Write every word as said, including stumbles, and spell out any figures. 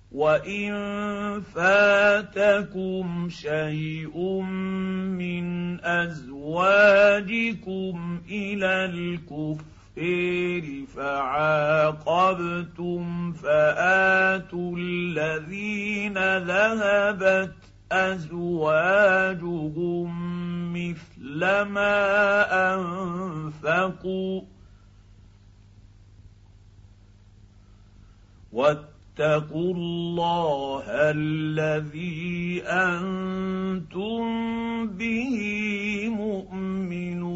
وان فاتكم شيء من ازواجكم الى الكفر فعاقبتم فآتوا الذين ذهبت أزواجهم مثل ما أنفقوا واتقوا الله الذي أنتم به مؤمنون.